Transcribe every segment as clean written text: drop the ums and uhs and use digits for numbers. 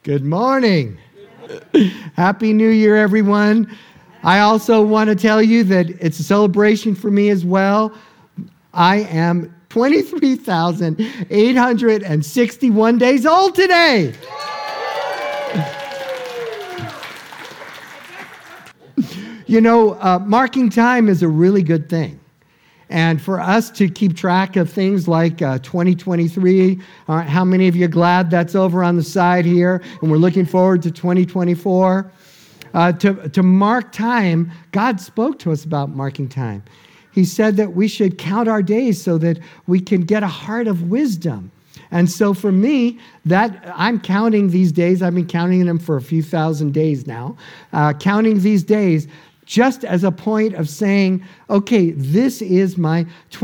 Good morning. Happy New Year, everyone. I also want to tell you that it's a celebration for me as well. I am 23,861 days old today. You know, marking time is a really good thing. And for us to keep track of things like 2023, how many of you are glad that's over on the side here? And we're looking forward to 2024. To mark time, God spoke to us about marking time. He said that we should count our days so that we can get a heart of wisdom. And so for me, that I'm counting these days. I've been counting them for a few thousand days now. Counting these days just as a point of saying, okay, this is my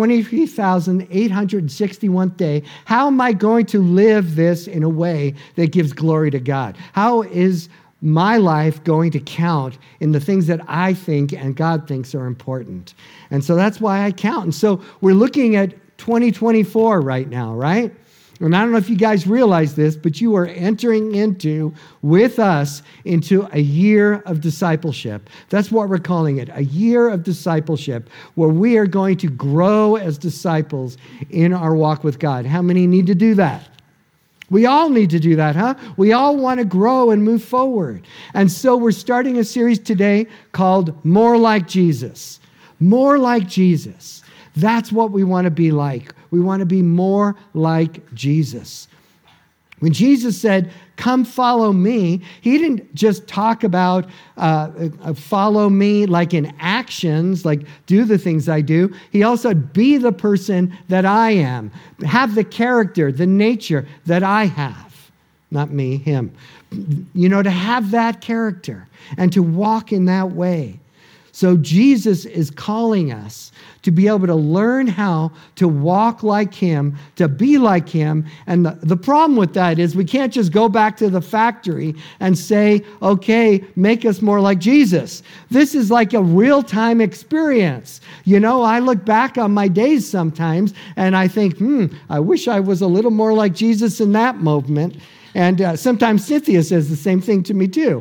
23,861th day. How am I going to live this in a way that gives glory to God? How is my life going to count in the things that I think and God thinks are important? And so that's why I count. And so we're looking at 2024 right now, right? And I don't know if you guys realize this, but you are entering with us into a year of discipleship. That's what we're calling it, a year of discipleship, where we are going to grow as disciples in our walk with God. How many need to do that? We all need to do that, huh? We all want to grow and move forward. And so we're starting a series today called More Like Jesus. More like Jesus. That's what we want to be like. We want to be more like Jesus. When Jesus said, come follow me, he didn't just talk about follow me like in actions, like do the things I do. He also said, be the person that I am. Have the character, the nature that I have. Not me, him. You know, to have that character and to walk in that way. So Jesus is calling us to be able to learn how to walk like him, to be like him. And the problem with that is we can't just go back to the factory and say, okay, make us more like Jesus. This is like a real-time experience. You know, I look back on my days sometimes and I think, I wish I was a little more like Jesus in that moment. And sometimes Cynthia says the same thing to me too.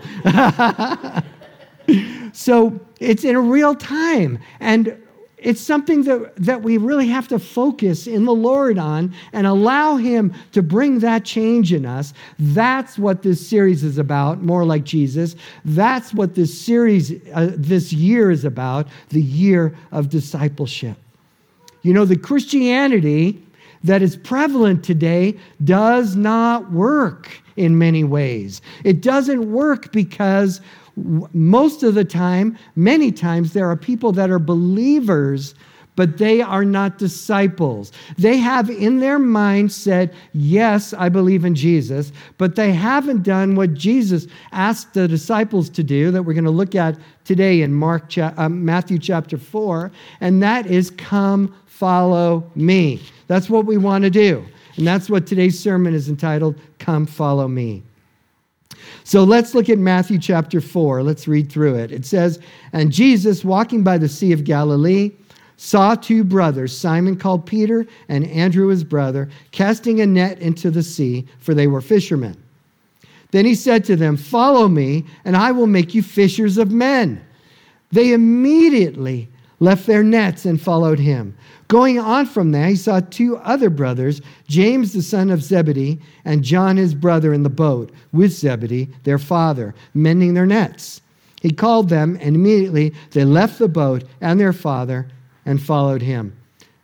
So it's in a real time, and it's something that we really have to focus in the Lord on and allow him to bring that change in us. That's what this series is about, More Like Jesus. That's what this series, this year is about, the year of discipleship. You know, the Christianity that is prevalent today does not work in many ways. It doesn't work because most of the time, many times, there are people that are believers, but they are not disciples. They have in their mind said, yes, I believe in Jesus, but they haven't done what Jesus asked the disciples to do, that we're going to look at today in Matthew chapter 4, and that is come follow me. That's what we want to do. And that's what today's sermon is entitled, Come Follow Me. So let's look at Matthew chapter 4. Let's read through it. It says, and Jesus, walking by the Sea of Galilee, saw two brothers, Simon called Peter and Andrew his brother, casting a net into the sea, for they were fishermen. Then he said to them, follow me, and I will make you fishers of men. They immediately left their nets and followed him. Going on from there, he saw two other brothers, James the son of Zebedee and John his brother, in the boat with Zebedee, their father, mending their nets. He called them, and immediately they left the boat and their father and followed him.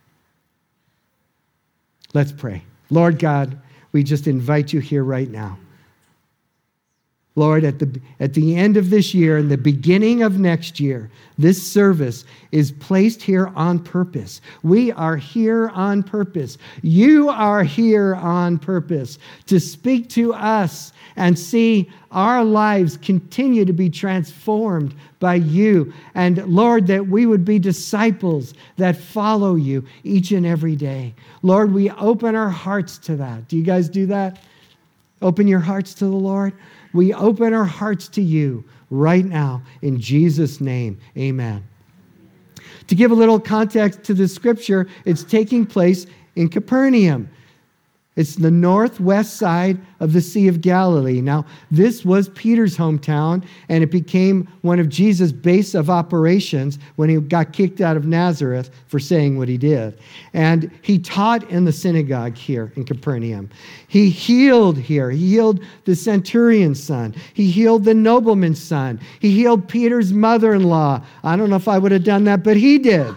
Let's pray. Lord God, we just invite you here right now. Lord, at the end of this year and the beginning of next year, this service is placed here on purpose. We are here on purpose. You are here on purpose to speak to us and see our lives continue to be transformed by you. And Lord, that we would be disciples that follow you each and every day. Lord, we open our hearts to that. Do you guys do that? Open your hearts to the Lord. We open our hearts to you right now in Jesus' name. Amen. To give a little context to the scripture, it's taking place in Capernaum. It's the northwest side of the Sea of Galilee. Now, this was Peter's hometown, and it became one of Jesus' base of operations when he got kicked out of Nazareth for saying what he did. And he taught in the synagogue here in Capernaum. He healed here. He healed the centurion's son. He healed the nobleman's son. He healed Peter's mother-in-law. I don't know if I would have done that, but he did.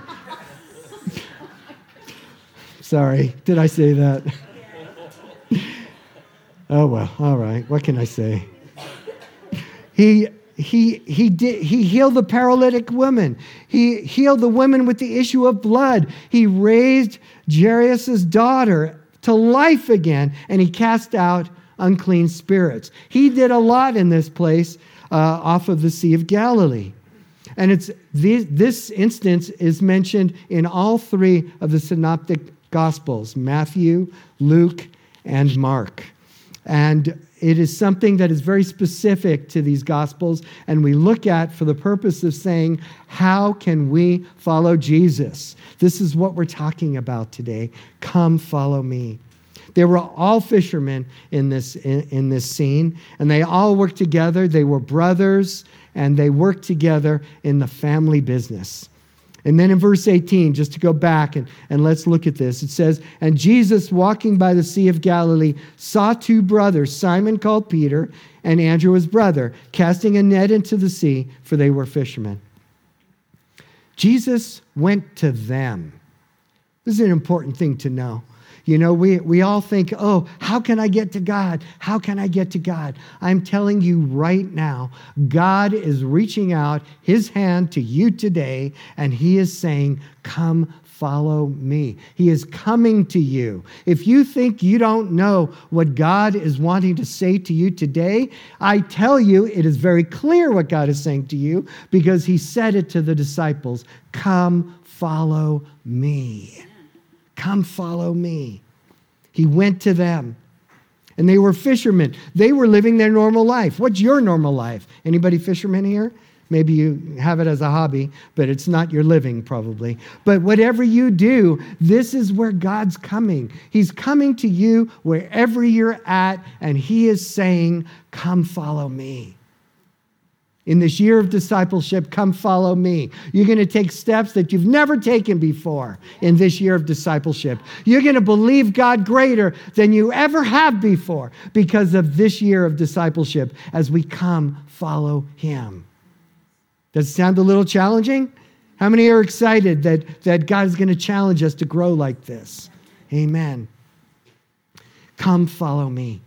Sorry, did I say that? Oh, well, all right. What can I say? He healed the paralytic woman. He healed the woman with the issue of blood. He raised Jairus' daughter to life again, and he cast out unclean spirits. He did a lot in this place off of the Sea of Galilee. And this instance is mentioned in all three of the synoptic Gospels, Matthew, Luke, and Mark. And it is something that is very specific to these Gospels, and we look at for the purpose of saying, how can we follow Jesus? This is what we're talking about today. Come follow me. They were all fishermen in this scene, and they all worked together. They were brothers, and they worked together in the family business. And then in verse 18, just to go back and let's look at this, it says, "And Jesus, walking by the Sea of Galilee, saw two brothers, Simon called Peter and Andrew his brother, casting a net into the sea, for they were fishermen." Jesus went to them. This is an important thing to know. You know, we all think, oh, how can I get to God? How can I get to God? I'm telling you right now, God is reaching out his hand to you today, and he is saying, come follow me. He is coming to you. If you think you don't know what God is wanting to say to you today, I tell you, it is very clear what God is saying to you, because he said it to the disciples, come follow me. Come follow me. He went to them. And they were fishermen. They were living their normal life. What's your normal life? Anybody fishermen here? Maybe you have it as a hobby, but it's not your living probably. But whatever you do, this is where God's coming. He's coming to you wherever you're at, and he is saying, come follow me. In this year of discipleship, come follow me. You're going to take steps that you've never taken before in this year of discipleship. You're going to believe God greater than you ever have before because of this year of discipleship as we come follow him. Does it sound a little challenging? How many are excited that God is going to challenge us to grow like this? Amen. Come follow me.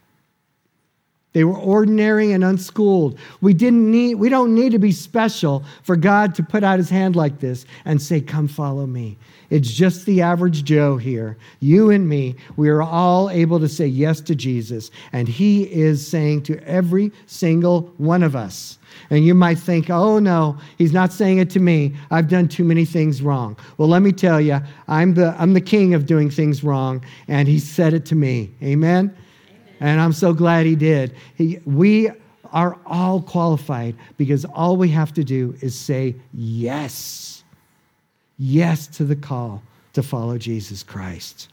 They were ordinary and unschooled. We don't need to be special for God to put out his hand like this and say, come follow me. It's just the average Joe here. You and me, we are all able to say yes to Jesus. And he is saying to every single one of us. And you might think, oh no, he's not saying it to me. I've done too many things wrong. Well, let me tell you, I'm the king of doing things wrong. And he said it to me. Amen? And I'm so glad he did. We are all qualified because all we have to do is say yes. Yes to the call to follow Jesus Christ.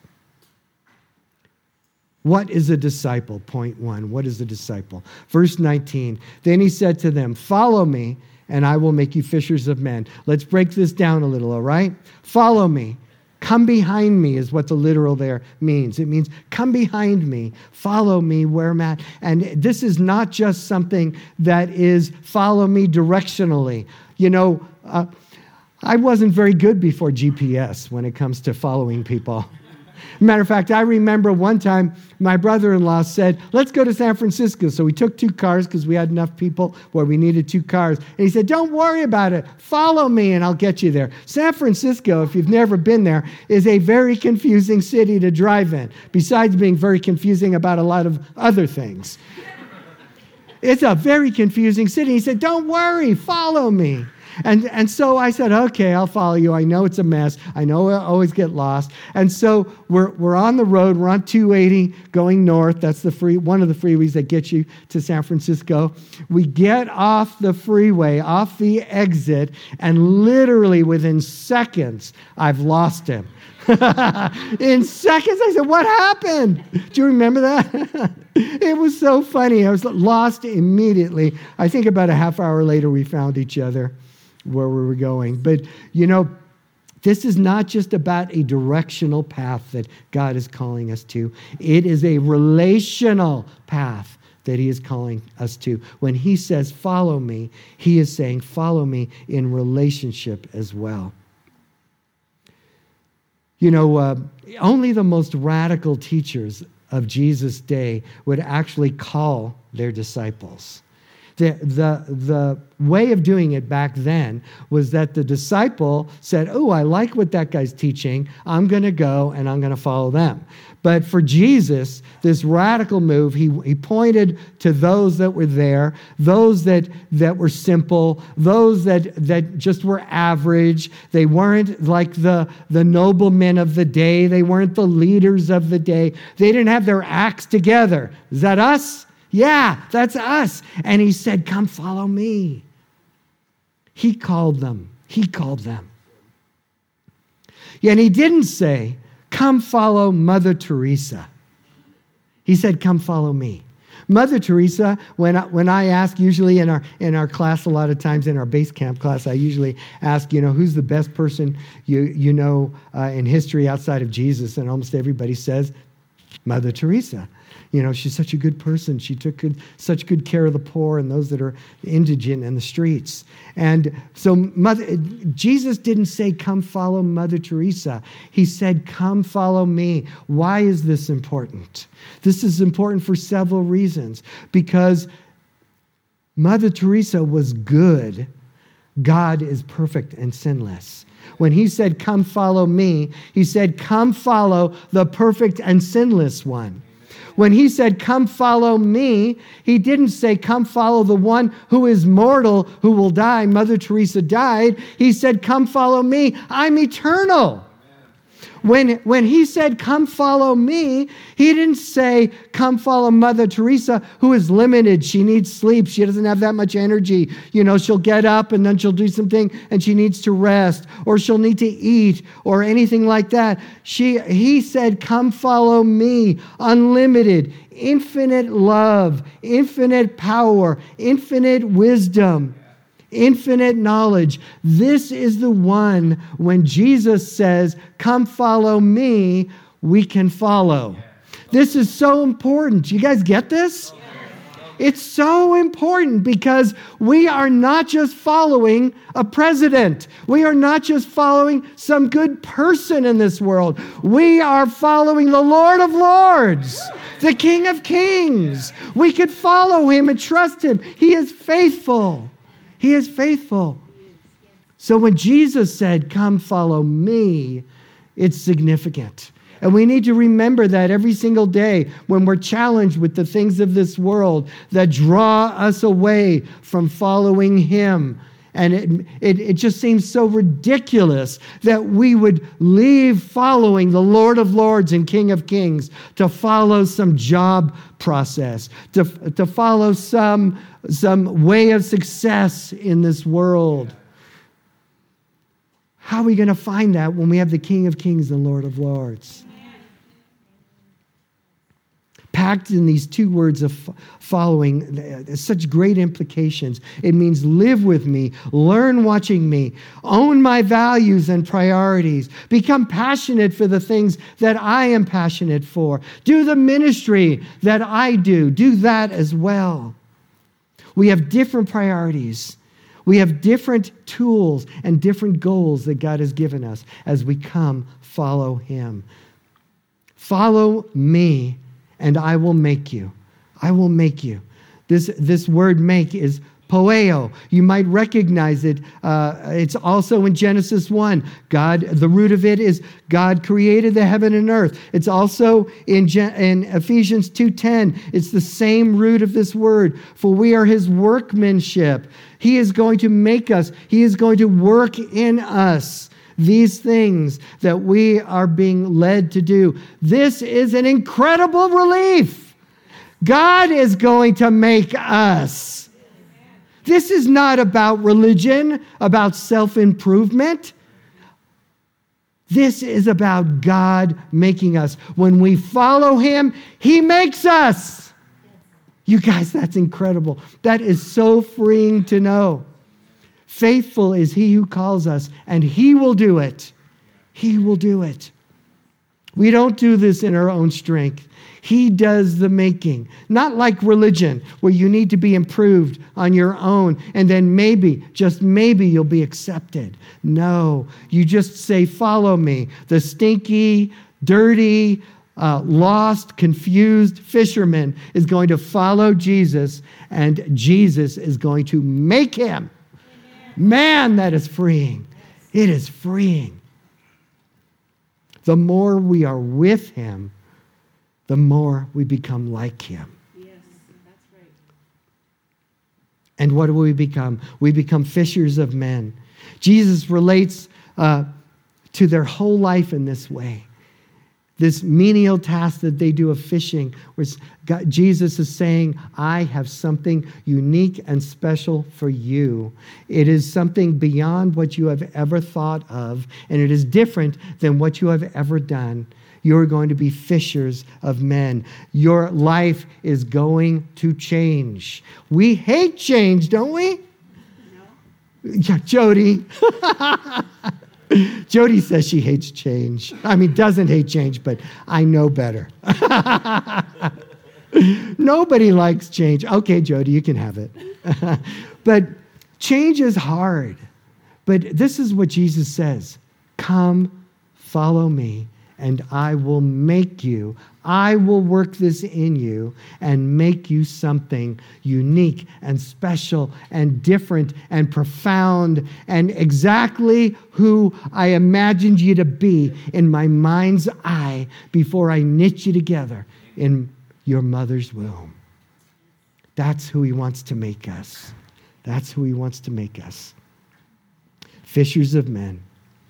What is a disciple? Point one. What is a disciple? Verse 19. Then he said to them, follow me, and I will make you fishers of men. Let's break this down a little, all right? Follow me. Come behind me is what the literal there means. It means come behind me, follow me where I'm at. And this is not just something that is follow me directionally. You know, I wasn't very good before GPS when it comes to following people. Matter of fact, I remember one time my brother-in-law said, let's go to San Francisco. So we took 2 cars because we had enough people where we needed 2 cars. And he said, don't worry about it. Follow me and I'll get you there. San Francisco, if you've never been there, is a very confusing city to drive in, besides being very confusing about a lot of other things. It's a very confusing city. He said, don't worry, follow me. And so I said, okay, I'll follow you. I know it's a mess. I know I always get lost. And so we're on the road. We're on 280 going north. That's one of the freeways that gets you to San Francisco. We get off the freeway, off the exit, and literally within seconds, I've lost him. In seconds, I said, what happened? Do you remember that? It was so funny. I was lost immediately. I think about a half hour later, we found each other where we were going. But, this is not just about a directional path that God is calling us to. It is a relational path that he is calling us to. When he says, follow me, he is saying, follow me in relationship as well. Only the most radical teachers of Jesus' day would actually call their disciples. The way of doing it back then was that the disciple said, oh, I like what that guy's teaching. I'm going to go and I'm going to follow them. But for Jesus, this radical move, he pointed to those that were there, those that were simple, those that just were average. They weren't like the noblemen of the day. They weren't the leaders of the day. They didn't have their acts together. Is that us? Yeah, that's us. And he said, come follow me. He called them. Yeah, and he didn't say, come follow Mother Teresa. He said, come follow me. Mother Teresa, when I ask, usually in our class, a lot of times in our base camp class, I usually ask, who's the best person you know in history outside of Jesus? And almost everybody says, Mother Teresa. She's such a good person. She took such good care of the poor and those that are indigent in the streets. And so Jesus didn't say, come follow Mother Teresa. He said, come follow me. Why is this important? This is important for several reasons. Because Mother Teresa was good. God is perfect and sinless. When he said, come follow me, he said, come follow the perfect and sinless one. When he said, come follow me, he didn't say, come follow the one who is mortal, who will die. Mother Teresa died. He said, come follow me. I'm eternal. When he said, come follow me, he didn't say, come follow Mother Teresa, who is limited. She needs sleep. She doesn't have that much energy. She'll get up and then she'll do something and she needs to rest, or she'll need to eat or anything like that. He said, come follow me, unlimited, infinite love, infinite power, infinite wisdom, infinite knowledge. This is the one, when Jesus says, come follow me, we can follow. This is so important. You guys get this? It's so important because we are not just following a president. We are not just following some good person in this world. We are following the Lord of Lords, the King of Kings. We could follow him and trust him. He is faithful. He is faithful. So when Jesus said, come follow me, it's significant. And we need to remember that every single day when we're challenged with the things of this world that draw us away from following him. And it just seems so ridiculous that we would leave following the Lord of Lords and King of Kings to follow some job process, to follow some way of success in this world. How are we going to find that when we have the King of Kings and Lord of Lords? Packed in these two words of following, such great implications. It means live with me, learn watching me, own my values and priorities, become passionate for the things that I am passionate for, do the ministry that I do that as well. We have different priorities. We have different tools and different goals that God has given us as we come follow him. Follow me, and I will make you. I will make you. This word make is Poeo. You might recognize it. It's also in Genesis 1. God, the root of it is God created the heaven and earth. It's also in Ephesians 2:10. It's the same root of this word. For we are his workmanship. He is going to make us. He is going to work in us these things that we are being led to do. This is an incredible relief. God is going to make us. This is not about religion, about self-improvement. This is about God making us. When we follow him, he makes us. You guys, that's incredible. That is so freeing to know. Faithful is he who calls us, and he will do it. He will do it. We don't do this in our own strength. He does the making. Not like religion, where you need to be improved on your own, and then maybe, just maybe, you'll be accepted. No, you just say, follow me. The stinky, dirty, lost, confused fisherman is going to follow Jesus, and Jesus is going to make him. Man, that is freeing. It is freeing. The more we are with him, the more we become like him. Yes, that's right. And what do we become? We become fishers of men. Jesus relates to their whole life in this way. This menial task that they do of fishing, where Jesus is saying, I have something unique and special for you. It is something beyond what you have ever thought of, and it is different than what you have ever done. You're going to be fishers of men. Your life is going to change. We hate change, don't we? No. Yeah, Jody. Jody says she hates change. I mean, doesn't hate change, but I know better. Nobody likes change. Okay, Jody, you can have it. But change is hard. But this is what Jesus says. Come, follow me, and I will make you. I will work this in you and make you something unique and special and different and profound and exactly who I imagined you to be in my mind's eye before I knit you together in your mother's womb. That's who he wants to make us. That's who he wants to make us. Fishers of men.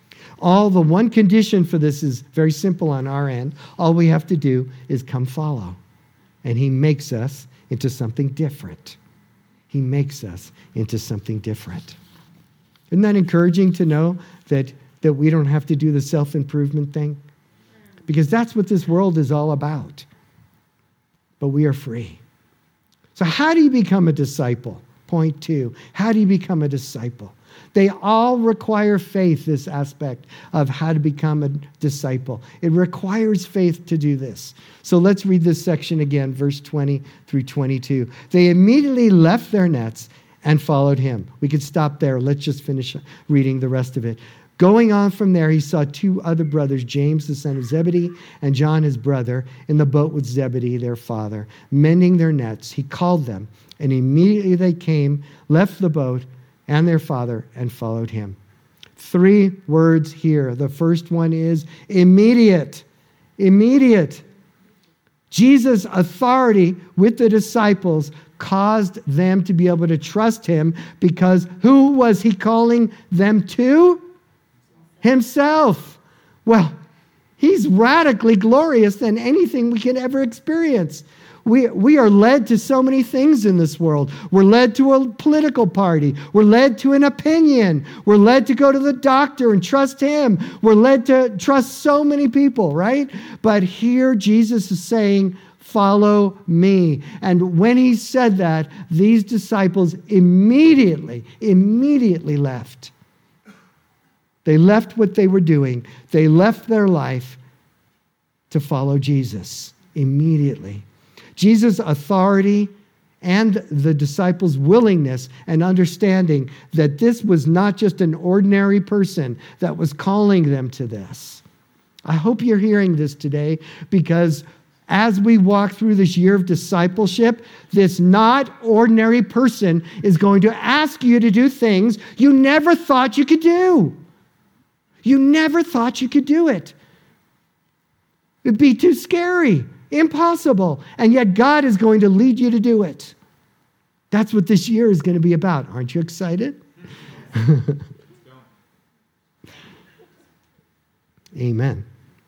The one condition for this is very simple on our end. All we have to do is come follow. And he makes us into something different. He makes us into something different. Isn't that encouraging to know that we don't have to do the self-improvement thing? Because that's what this world is all about. But we are free. So how do you become a disciple? Point 2. How do you become a disciple? They all require faith, this aspect of how to become a disciple. It requires faith to do this. So let's read this section again, verse 20 through 22. They immediately left their nets and followed him. We could stop there. Let's just finish reading the rest of it. Going on from there, he saw 2 other brothers, James, the son of Zebedee, and John, his brother, in the boat with Zebedee, their father, mending their nets. He called them, and immediately they came, left the boat, and their father, and followed him. 3 words here. The first one is immediate. Immediate. Jesus' authority with the disciples caused them to be able to trust him because who was he calling them to? Himself. Well, he's radically glorious than anything we can ever experience. We are led to so many things in this world. We're led to a political party. We're led to an opinion. We're led to go to the doctor and trust him. We're led to trust so many people, right? But here Jesus is saying, follow me. And when he said that, these disciples immediately left. They left what they were doing. They left their life to follow Jesus immediately. Jesus' authority and the disciples' willingness and understanding that this was not just an ordinary person that was calling them to this. I hope you're hearing this today because as we walk through this year of discipleship, this not ordinary person is going to ask you to do things you never thought you could do. You never thought you could do it. It'd be too scary, impossible, and yet God is going to lead you to do it. That's what this year is going to be about. Aren't you excited? Amen.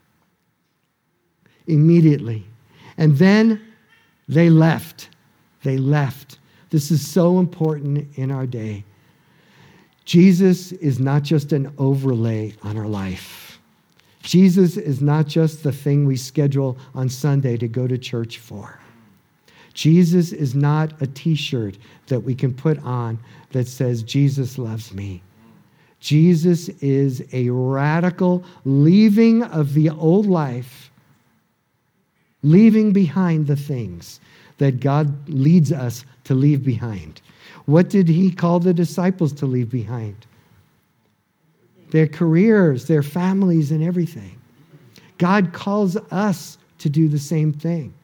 Immediately. And then they left. They left. This is so important in our day. Jesus is not just an overlay on our life. Jesus is not just the thing we schedule on Sunday to go to church for. Jesus is not a t-shirt that we can put on that says, Jesus loves me. Jesus is a radical leaving of the old life, leaving behind the things that God leads us to leave behind. What did he call the disciples to leave behind? Their careers, their families, and everything. God calls us to do the same thing.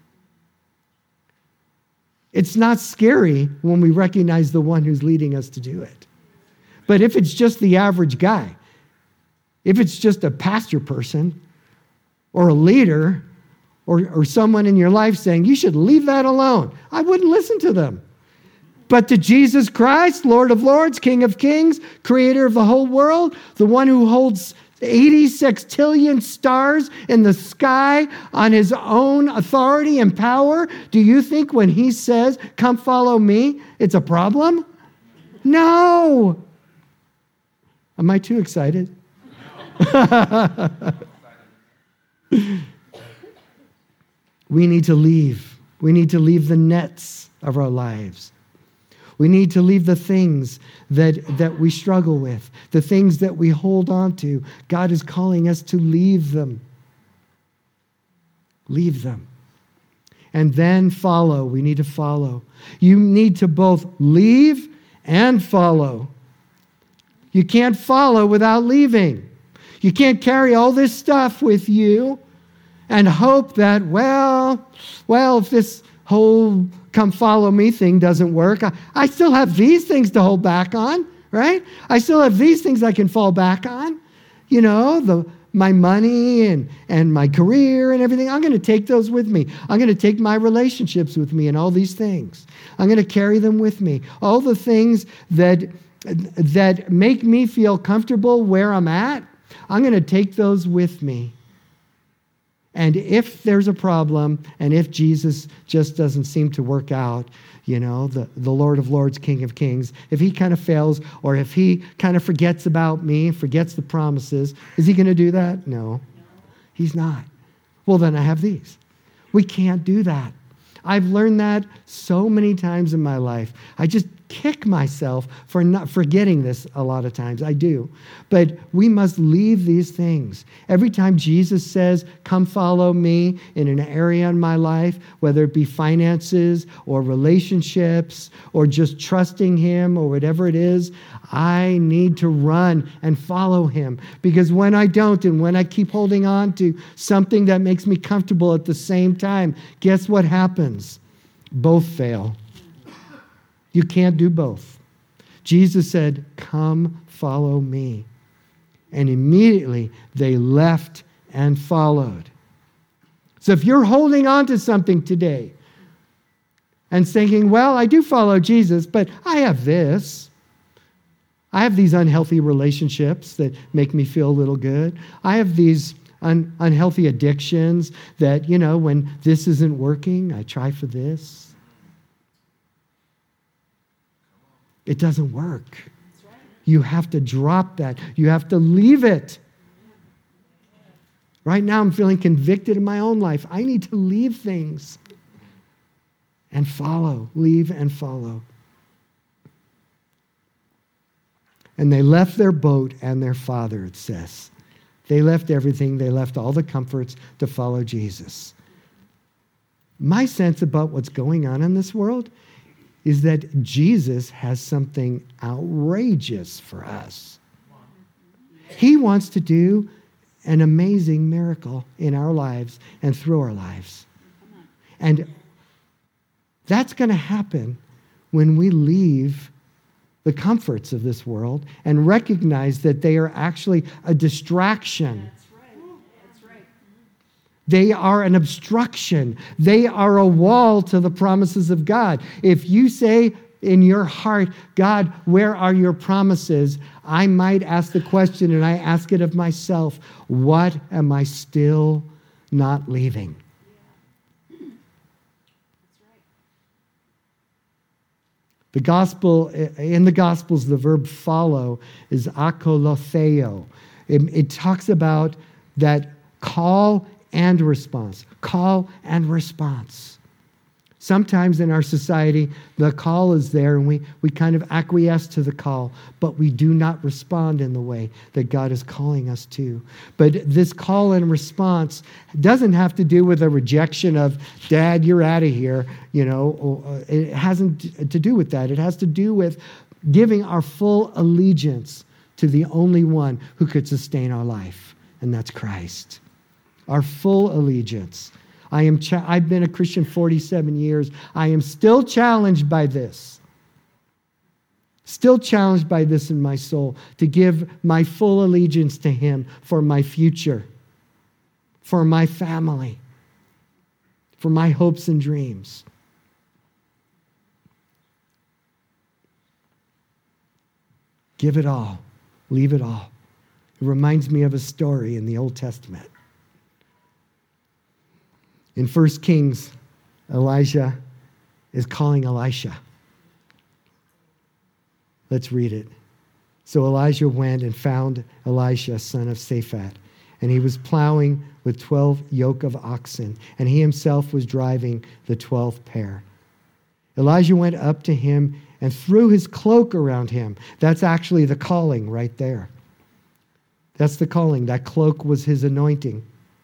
It's not scary when we recognize the one who's leading us to do it. But if it's just the average guy, if it's just a pastor person or a leader or someone in your life saying, you should leave that alone, I wouldn't listen to them. But to Jesus Christ, Lord of Lords, King of Kings, Creator of the whole world, the one who holds 80 sextillion stars in the sky on his own authority and power, do you think when he says, come follow me, it's a problem? No. Am I too excited? We need to leave. We need to leave the nets of our lives. We need to leave the things that we struggle with, the things that we hold on to. God is calling us to leave them. Leave them. And then follow. We need to follow. You need to both leave and follow. You can't follow without leaving. You can't carry all this stuff with you and hope that, well, if this whole come follow me thing doesn't work, I still have these things to hold back on, right? I still have these things I can fall back on. You know, my money and my career and everything. I'm going to take those with me. I'm going to take my relationships with me and all these things. I'm going to carry them with me. All the things that make me feel comfortable where I'm at, I'm going to take those with me. And if there's a problem, and if Jesus just doesn't seem to work out, you know, the Lord of Lords, King of Kings, if he kind of fails, or if he kind of forgets about me, forgets the promises, is he going to do that? No, he's not. Well, then I have these. We can't do that. I've learned that so many times in my life. I just kick myself for not forgetting this a lot of times. I do. But we must leave these things. Every time Jesus says, come follow me in an area in my life, whether it be finances or relationships or just trusting him or whatever it is, I need to run and follow him. Because when I don't, and when I keep holding on to something that makes me comfortable at the same time, guess what happens? Both fail. You can't do both. Jesus said, come follow me. And immediately they left and followed. So if you're holding on to something today and thinking, well, I do follow Jesus, but I have this. I have these unhealthy relationships that make me feel a little good. I have these unhealthy addictions that, you know, when this isn't working, I try for this. It doesn't work. You have to drop that. You have to leave it. Right now, I'm feeling convicted in my own life. I need to leave things and follow. Leave and follow. And they left their boat and their father, it says. They left everything. They left all the comforts to follow Jesus. My sense about what's going on in this world is that Jesus has something outrageous for us. He wants to do an amazing miracle in our lives and through our lives. And that's going to happen when we leave the comforts of this world and recognize that they are actually a distraction. That's right. They are an obstruction. They are a wall to the promises of God. If you say in your heart, God, where are your promises? I might ask the question, and I ask it of myself, what am I still not leaving? That's right. The gospel, in the Gospels, the verb follow is akolotheo. It talks about that call and response. Call and response. Sometimes in our society, the call is there and we kind of acquiesce to the call, but we do not respond in the way that God is calling us to. But this call and response doesn't have to do with a rejection of, Dad, you're out of here. It hasn't to do with that. It has to do with giving our full allegiance to the only one who could sustain our life, and that's Christ. Our full allegiance. I've been a Christian 47 years. I am still challenged by this. Still challenged by this in my soul, to give my full allegiance to Him for my future, for my family, for my hopes and dreams. Give it all. Leave it all. It reminds me of a story in the Old Testament. In 1 Kings, Elijah is calling Elisha. Let's read it. So Elijah went and found Elisha, son of Shaphat, and he was plowing with 12 yoke of oxen, and he himself was driving the 12th pair. Elijah went up to him and threw his cloak around him. That's actually the calling right there. That's the calling. That cloak was his anointing.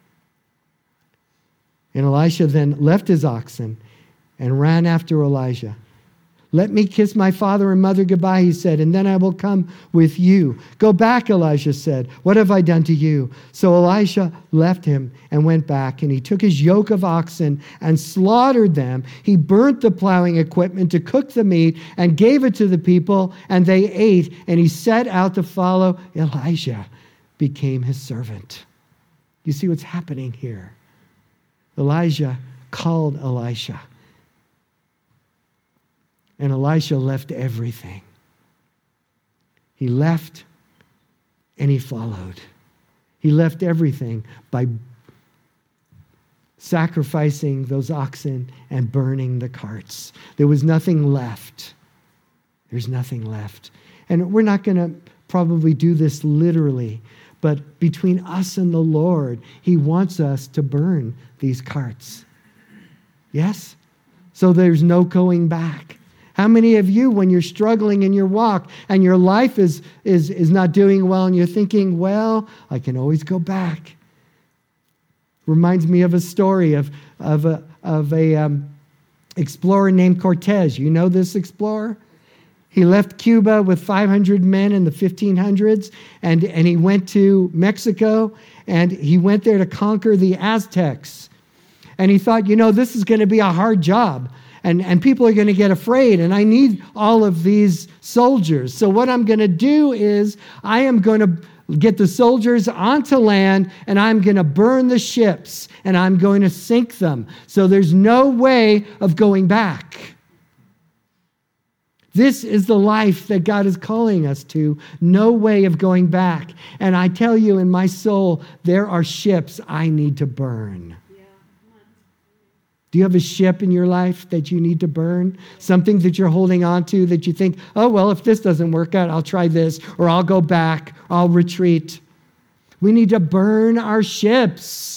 And Elisha then left his oxen and ran after Elijah. Let me kiss my father and mother goodbye, he said, and then I will come with you. Go back, Elijah said. What have I done to you? So Elisha left him and went back, and he took his yoke of oxen and slaughtered them. He burnt the plowing equipment to cook the meat and gave it to the people, and they ate, and he set out to follow Elijah, became his servant. You see what's happening here? Elijah called Elisha. And Elisha left everything. He left and he followed. He left everything by sacrificing those oxen and burning the carts. There was nothing left. There's nothing left. And we're not going to probably do this literally, but between us and the Lord, He wants us to burn these carts. Yes? So there's no going back. How many of you, when you're struggling in your walk and your life is not doing well and you're thinking, well, I can always go back? Reminds me of a story of a explorer named Cortez. You know this explorer? He left Cuba with 500 men in the 1500s, and he went to Mexico, and he went there to conquer the Aztecs. And he thought, this is going to be a hard job, and people are going to get afraid, and I need all of these soldiers. So what I'm going to do is I am going to get the soldiers onto land, and I'm going to burn the ships, and I'm going to sink them. So there's no way of going back. This is the life that God is calling us to. No way of going back. And I tell you, in my soul, there are ships I need to burn. Do you have a ship in your life that you need to burn? Something that you're holding on to that you think, oh, well, if this doesn't work out, I'll try this, or I'll go back, or I'll retreat. We need to burn our ships.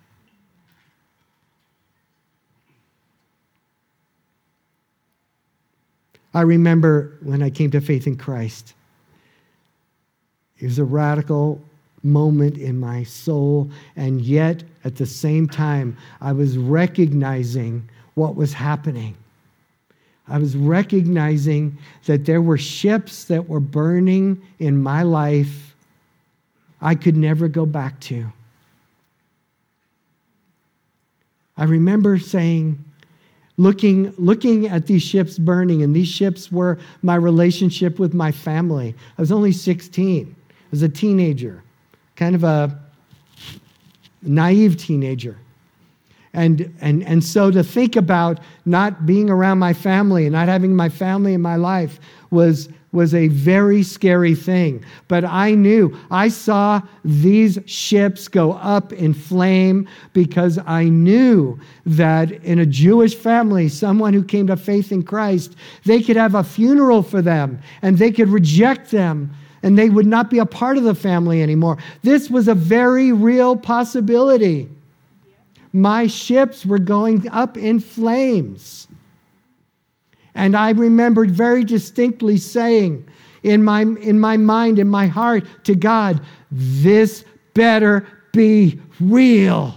I remember when I came to faith in Christ. It was a radical moment in my soul, and yet at the same time, I was recognizing what was happening. I was recognizing that there were ships that were burning in my life I could never go back to. I remember saying, looking at these ships burning, and these ships were my relationship with my family. I was only 16. I was a teenager, kind of a naive teenager. And so to think about not being around my family and not having my family in my life was a very scary thing. But I saw these ships go up in flame because I knew that in a Jewish family, someone who came to faith in Christ, they could have a funeral for them and they could reject them and they would not be a part of the family anymore. This was a very real possibility. My ships were going up in flames. And I remembered very distinctly saying in my mind, in my heart to God, this better be real.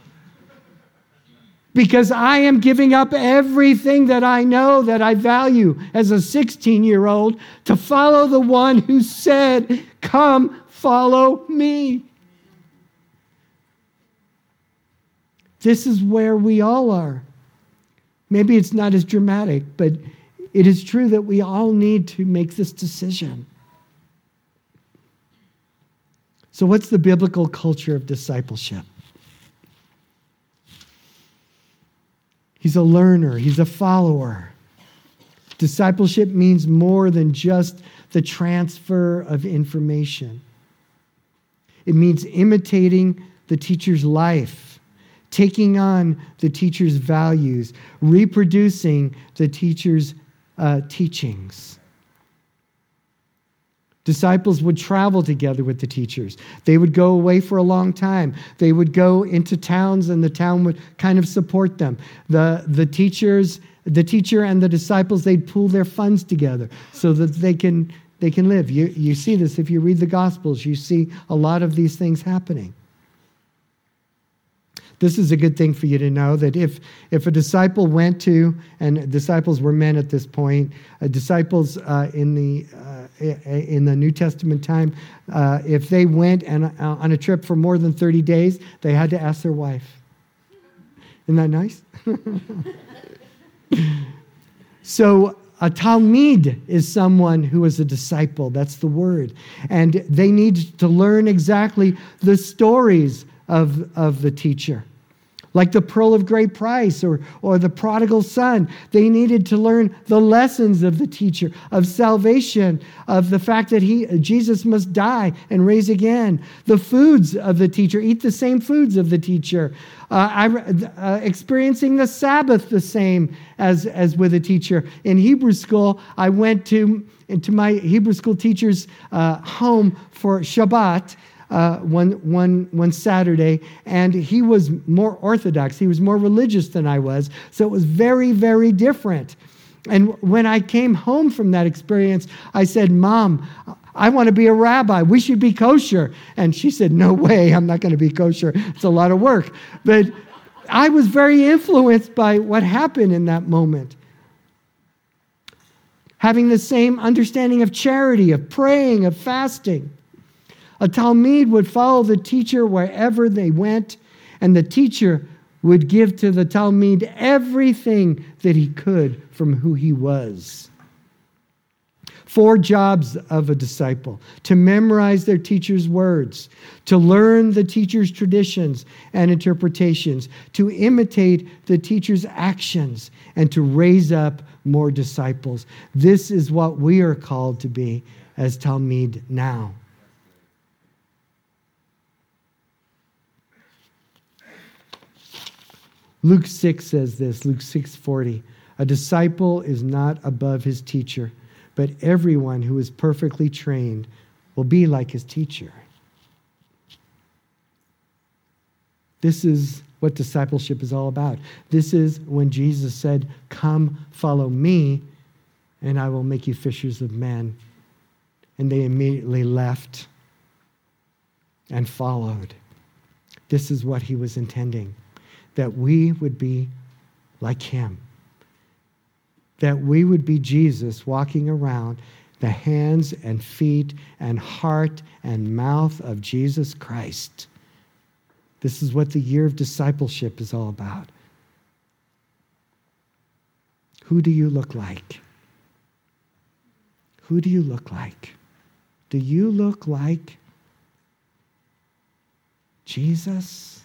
Because I am giving up everything that I know, that I value as a 16-year-old to follow the one who said, come follow me. This is where we all are. Maybe it's not as dramatic, but it is true that we all need to make this decision. So what's the biblical culture of discipleship? He's a learner. He's a follower. Discipleship means more than just the transfer of information. It means imitating the teacher's life, taking on the teacher's values, reproducing the teacher's teachings. Disciples would travel together with the teachers. They would go away for a long time. They would go into towns, and the town would kind of support them. The teacher and the disciples, they'd pool their funds together so that they can live. You see this if you read the Gospels. You see a lot of these things happening. This is a good thing for you to know, that if a disciple went to, and disciples were men at this point, disciples in the New Testament time, if they went on a trip for more than 30 days, they had to ask their wife. Isn't that nice? So a Talmid is someone who is a disciple. That's the word. And they need to learn exactly the stories of the teacher. Like the pearl of great price or the prodigal son. They needed to learn the lessons of the teacher, of salvation, of the fact that Jesus must die and raise again. The foods of the teacher, eat the same foods of the teacher. Experiencing the Sabbath the same as with a teacher. In Hebrew school, I went into my Hebrew school teacher's home for Shabbat, one Saturday, and he was more orthodox. He was more religious than I was, so it was very, very different. And when I came home from that experience, I said, Mom, I want to be a rabbi. We should be kosher. And she said, no way, I'm not going to be kosher. It's a lot of work. But I was very influenced by what happened in that moment. Having the same understanding of charity, of praying, of fasting. A Talmid would follow the teacher wherever they went, and the teacher would give to the Talmid everything that he could from who he was. 4 jobs of a disciple: to memorize their teacher's words, to learn the teacher's traditions and interpretations, to imitate the teacher's actions, and to raise up more disciples. This is what we are called to be as Talmid now. Luke 6 says this, Luke 6:40, a disciple is not above his teacher, but everyone who is perfectly trained will be like his teacher. This is what discipleship is all about. This is when Jesus said, come follow me, and I will make you fishers of men. And they immediately left and followed. This is what he was intending. That we would be like him. That we would be Jesus walking around, the hands and feet and heart and mouth of Jesus Christ. This is what the year of discipleship is all about. Who do you look like? Who do you look like? Do you look like Jesus?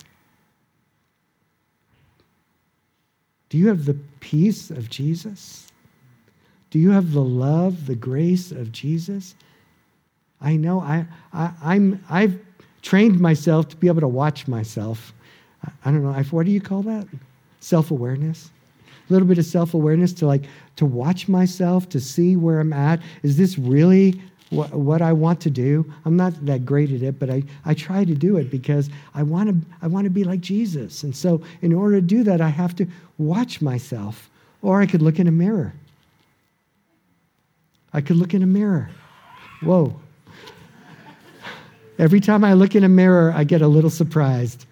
Do you have the peace of Jesus? Do you have the love, the grace of Jesus? I know I've trained myself to be able to watch myself. I don't know, what do you call that? Self-awareness. A little bit of self-awareness to watch myself, to see where I'm at. Is this really what I want to do? I'm not that great at it, but I try to do it because I want to be like Jesus. And so in order to do that, I have to watch myself. Or I could look in a mirror. I could look in a mirror. Whoa. Every time I look in a mirror, I get a little surprised.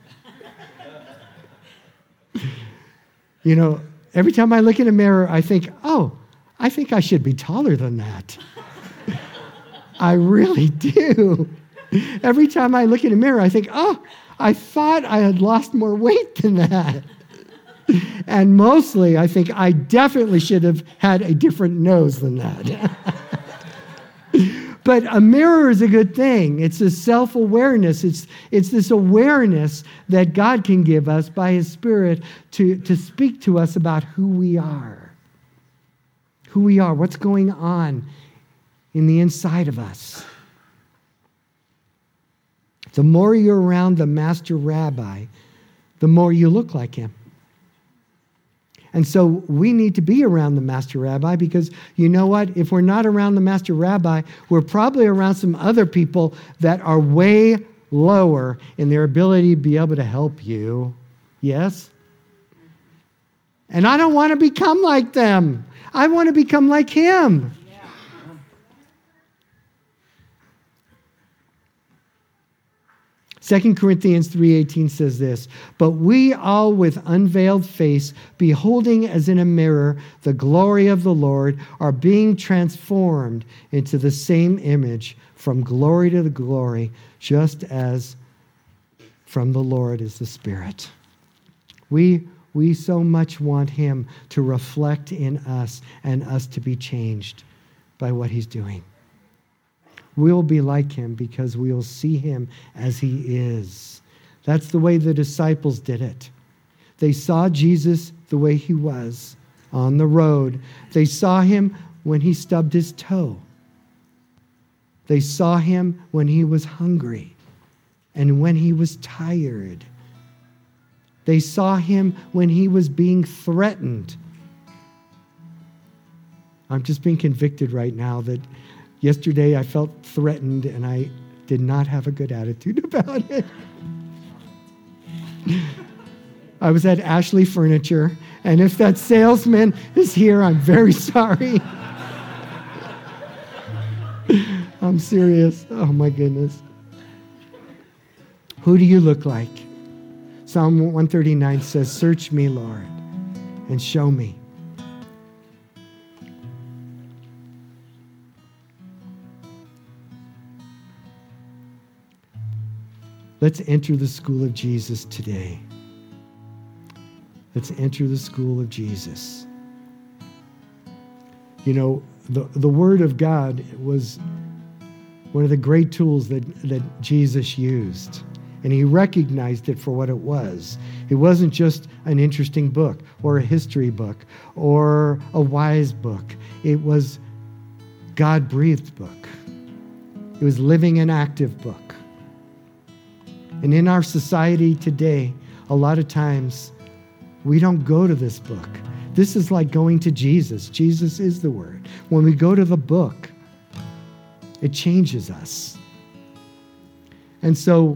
You know, every time I look in a mirror, I think, oh, I think I should be taller than that. I really do. Every time I look in a mirror, I think, oh, I thought I had lost more weight than that. And mostly, I think I definitely should have had a different nose than that. But a mirror is a good thing. It's a self-awareness. It's this awareness that God can give us by His Spirit to speak to us about who we are. Who we are, what's going on in the inside of us. The more you're around the Master Rabbi, the more you look like him. And so we need to be around the Master Rabbi because you know what? If we're not around the Master Rabbi, we're probably around some other people that are way lower in their ability to be able to help you. Yes? And I don't want to become like them. I want to become like him. 2 Corinthians 3:18 says this, "But we all with unveiled face, beholding as in a mirror the glory of the Lord, are being transformed into the same image from glory to the glory, just as from the Lord is the Spirit." We so much want him to reflect in us and us to be changed by what he's doing. We'll be like him because we will see him as he is. That's the way the disciples did it. They saw Jesus the way he was on the road. They saw him when he stubbed his toe. They saw him when he was hungry and when he was tired. They saw him when he was being threatened. I'm just being convicted right now that yesterday I felt threatened and I did not have a good attitude about it. I was at Ashley Furniture, and if that salesman is here, I'm very sorry. I'm serious. Oh my goodness. Who do you look like? Psalm 139 says, "Search me, Lord, and show me." Let's enter the school of Jesus today. Let's enter the school of Jesus. You know, the Word of God was one of the great tools that Jesus used. And he recognized it for what it was. It wasn't just an interesting book or a history book or a wise book. It was God-breathed book. It was living and active book. And in our society today, a lot of times, we don't go to this book. This is like going to Jesus. Jesus is the Word. When we go to the book, it changes us. And so,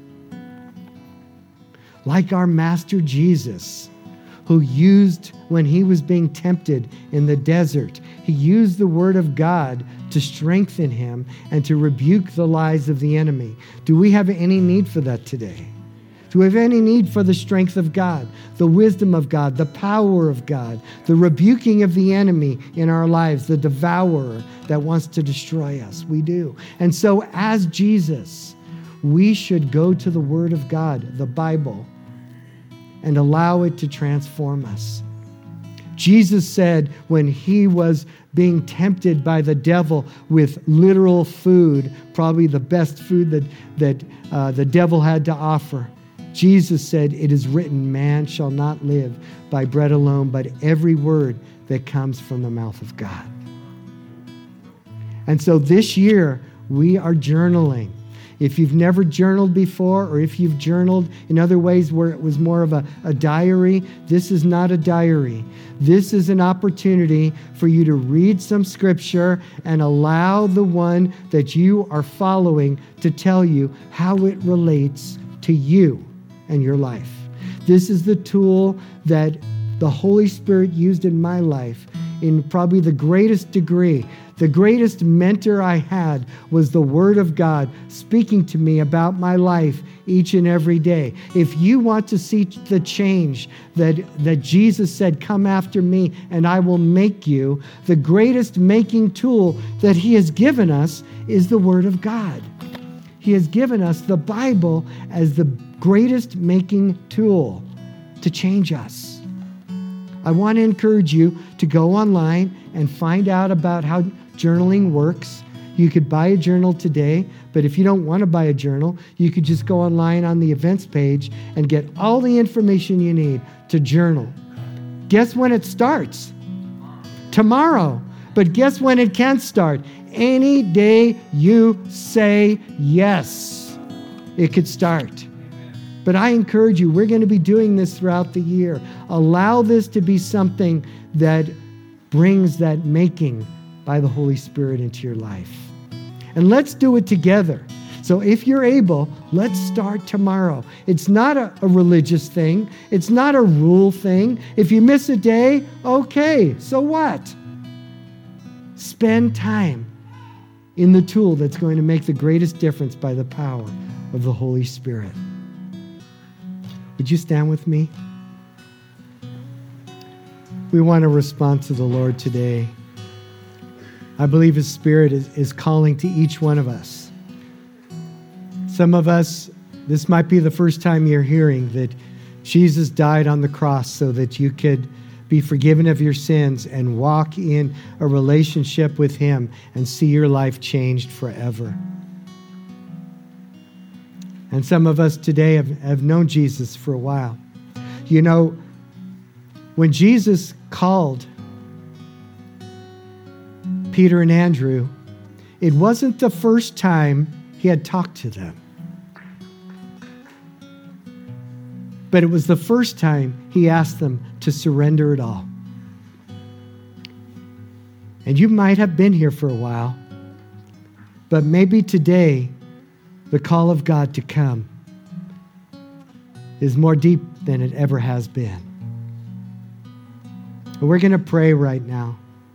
like our Master Jesus, who used, when he was being tempted in the desert, he used the Word of God to strengthen him and to rebuke the lies of the enemy. Do we have any need for that today? Do we have any need for the strength of God, the wisdom of God, the power of God, the rebuking of the enemy in our lives, the devourer that wants to destroy us? We do. And so as Jesus, we should go to the Word of God, the Bible, and allow it to transform us. Jesus said when he was being tempted by the devil with literal food, probably the best food that the devil had to offer, Jesus said, "It is written, man shall not live by bread alone, but every word that comes from the mouth of God." And so this year, we are journaling. If you've never journaled before, or if you've journaled in other ways where it was more of a diary, this is not a diary. This is an opportunity for you to read some scripture and allow the one that you are following to tell you how it relates to you and your life. This is the tool that the Holy Spirit used in my life in probably the greatest degree. The greatest mentor I had was the Word of God speaking to me about my life each and every day. If you want to see the change that Jesus said, "Come after me and I will make you," the greatest making tool that He has given us is the Word of God. He has given us the Bible as the greatest making tool to change us. I want to encourage you to go online and find out about how journaling works. You could buy a journal today, but if you don't want to buy a journal, you could just go online on the events page and get all the information you need to journal. Guess when it starts? Tomorrow. But guess when it can start? Any day you say yes, it could start. But I encourage you, we're going to be doing this throughout the year. Allow this to be something that brings that making by the Holy Spirit into your life. And let's do it together. So if you're able, let's start tomorrow. It's not a religious thing. It's not a rule thing. If you miss a day, okay, so what? Spend time in the tool that's going to make the greatest difference by the power of the Holy Spirit. Would you stand with me? We want to respond to the Lord today. I believe His Spirit is calling to each one of us. Some of us, this might be the first time you're hearing that Jesus died on the cross so that you could be forgiven of your sins and walk in a relationship with Him and see your life changed forever. And some of us today have known Jesus for a while. You know, when Jesus called Peter and Andrew, it wasn't the first time He had talked to them. But it was the first time He asked them to surrender it all. And you might have been here for a while, but maybe today the call of God to come is more deep than it ever has been. We're going to pray right now.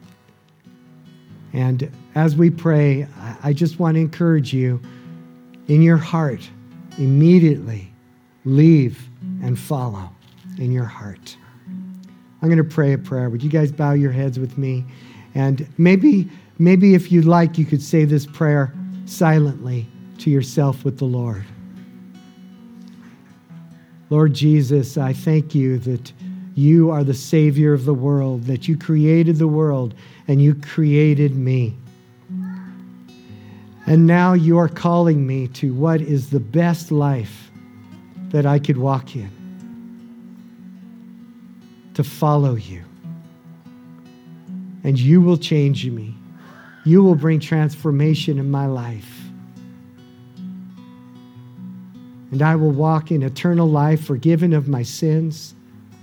And as we pray, I just want to encourage you, in your heart, immediately leave and follow in your heart. I'm going to pray a prayer. Would you guys bow your heads with me? And maybe if you'd like, you could say this prayer silently to yourself with the Lord. Lord Jesus, I thank you that you are the Savior of the world, that you created the world and you created me. And now you are calling me to what is the best life that I could walk in, to follow you. And you will change me. You will bring transformation in my life. And I will walk in eternal life, forgiven of my sins.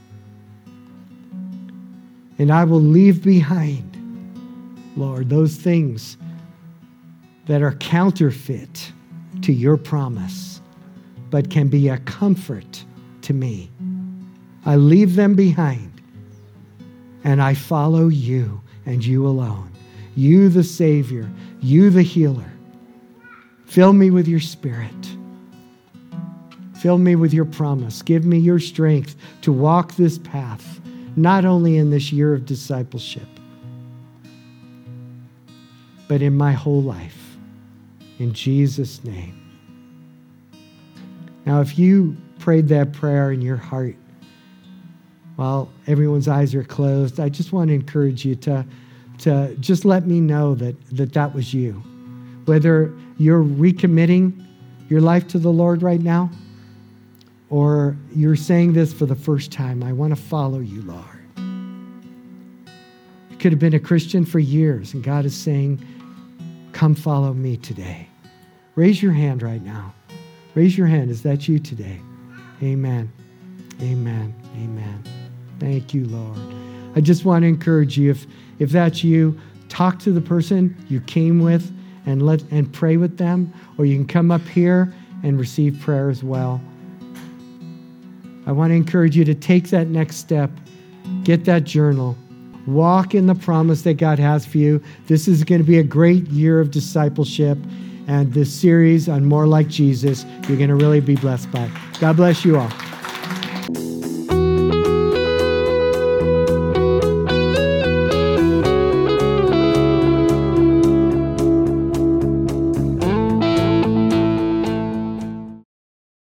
And I will leave behind, Lord, those things that are counterfeit to your promise, but can be a comfort to me. I leave them behind, and I follow you and you alone. You, the Savior, you, the healer. Fill me with your Spirit. Fill me with your promise. Give me your strength to walk this path, not only in this year of discipleship, but in my whole life. In Jesus' name. Now, if you prayed that prayer in your heart, while everyone's eyes are closed, I just want to encourage you to just let me know that was you. Whether you're recommitting your life to the Lord right now, or you're saying this for the first time, I want to follow you, Lord. You could have been a Christian for years, and God is saying, come follow me today. Raise your hand right now. Raise your hand. Is that you today? Amen. Amen. Amen. Thank you, Lord. I just want to encourage you, if that's you, talk to the person you came with and pray with them, or you can come up here and receive prayer as well. I want to encourage you to take that next step. Get that journal. Walk in the promise that God has for you. This is going to be a great year of discipleship, and this series on More Like Jesus, you're going to really be blessed by. God bless you all.